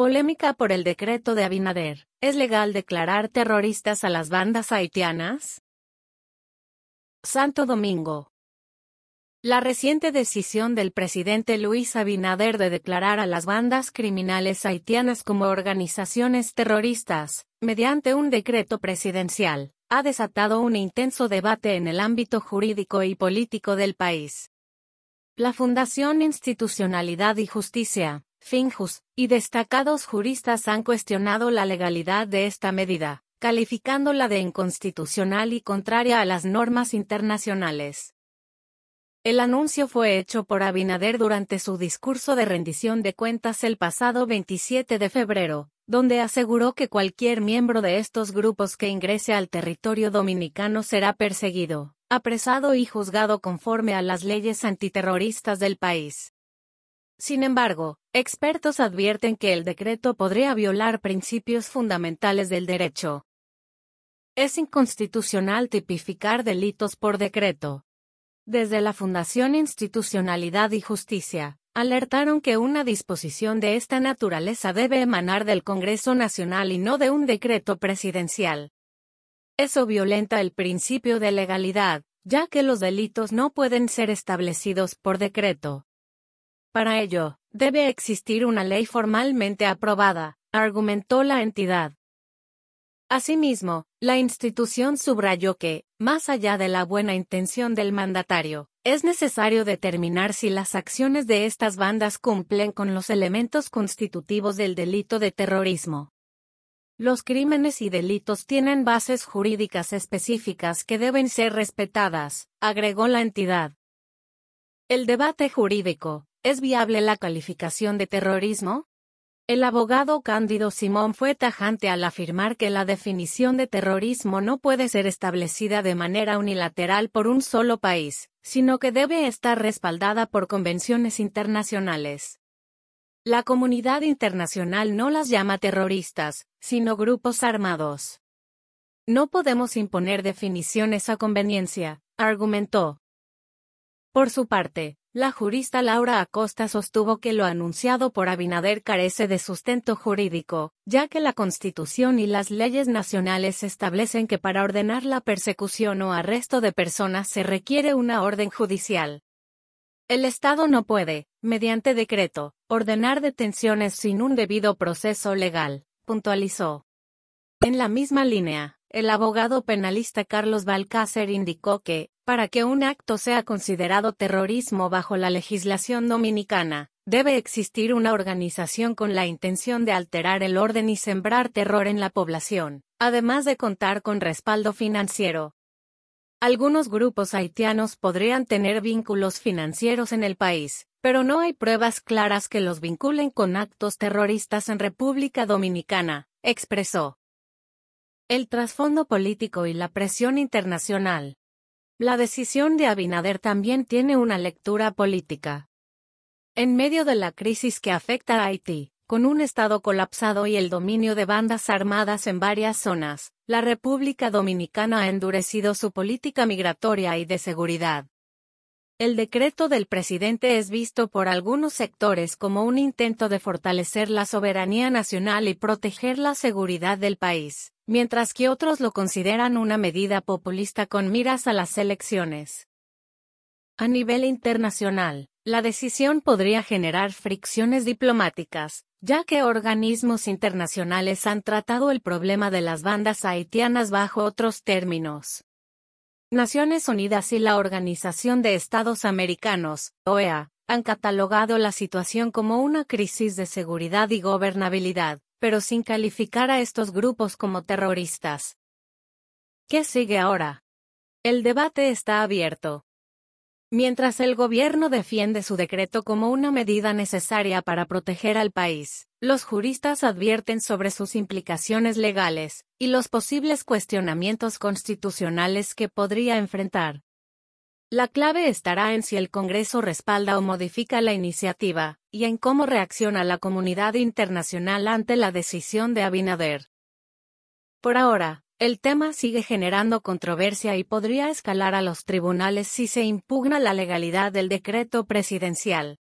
Polémica por el decreto de Abinader. ¿Es legal declarar terroristas a las bandas haitianas? Santo Domingo. La reciente decisión del presidente Luis Abinader de declarar a las bandas criminales haitianas como organizaciones terroristas, mediante un decreto presidencial, ha desatado un intenso debate en el ámbito jurídico y político del país. La Fundación Institucionalidad y Justicia, FINJUS, y destacados juristas han cuestionado la legalidad de esta medida, calificándola de inconstitucional y contraria a las normas internacionales. El anuncio fue hecho por Abinader durante su discurso de rendición de cuentas el pasado 27 de febrero, donde aseguró que cualquier miembro de estos grupos que ingrese al territorio dominicano será perseguido, apresado y juzgado conforme a las leyes antiterroristas del país. Sin embargo, expertos advierten que el decreto podría violar principios fundamentales del derecho. Es inconstitucional tipificar delitos por decreto. Desde la Fundación Institucionalidad y Justicia, alertaron que una disposición de esta naturaleza debe emanar del Congreso Nacional y no de un decreto presidencial. Eso violenta el principio de legalidad, ya que los delitos no pueden ser establecidos por decreto. Para ello, debe existir una ley formalmente aprobada, argumentó la entidad. Asimismo, la institución subrayó que, más allá de la buena intención del mandatario, es necesario determinar si las acciones de estas bandas cumplen con los elementos constitutivos del delito de terrorismo. Los crímenes y delitos tienen bases jurídicas específicas que deben ser respetadas, agregó la entidad. El debate jurídico. ¿Es viable la calificación de terrorismo? El abogado Cándido Simón fue tajante al afirmar que la definición de terrorismo no puede ser establecida de manera unilateral por un solo país, sino que debe estar respaldada por convenciones internacionales. La comunidad internacional no las llama terroristas, sino grupos armados. No podemos imponer definiciones a conveniencia, argumentó. Por su parte, la jurista Laura Acosta sostuvo que lo anunciado por Abinader carece de sustento jurídico, ya que la Constitución y las leyes nacionales establecen que para ordenar la persecución o arresto de personas se requiere una orden judicial. El Estado no puede, mediante decreto, ordenar detenciones sin un debido proceso legal, puntualizó. En la misma línea, el abogado penalista Carlos Balcácer indicó que, para que un acto sea considerado terrorismo bajo la legislación dominicana, debe existir una organización con la intención de alterar el orden y sembrar terror en la población, además de contar con respaldo financiero. Algunos grupos haitianos podrían tener vínculos financieros en el país, pero no hay pruebas claras que los vinculen con actos terroristas en República Dominicana, expresó. El trasfondo político y la presión internacional. La decisión de Abinader también tiene una lectura política. En medio de la crisis que afecta a Haití, con un estado colapsado y el dominio de bandas armadas en varias zonas, la República Dominicana ha endurecido su política migratoria y de seguridad. El decreto del presidente es visto por algunos sectores como un intento de fortalecer la soberanía nacional y proteger la seguridad del país, mientras que otros lo consideran una medida populista con miras a las elecciones. A nivel internacional, la decisión podría generar fricciones diplomáticas, ya que organismos internacionales han tratado el problema de las bandas haitianas bajo otros términos. Naciones Unidas y la Organización de Estados Americanos, OEA, han catalogado la situación como una crisis de seguridad y gobernabilidad, pero sin calificar a estos grupos como terroristas. ¿Qué sigue ahora? El debate está abierto. Mientras el gobierno defiende su decreto como una medida necesaria para proteger al país, los juristas advierten sobre sus implicaciones legales y los posibles cuestionamientos constitucionales que podría enfrentar. La clave estará en si el Congreso respalda o modifica la iniciativa, y en cómo reacciona la comunidad internacional ante la decisión de Abinader. Por ahora, el tema sigue generando controversia y podría escalar a los tribunales si se impugna la legalidad del decreto presidencial.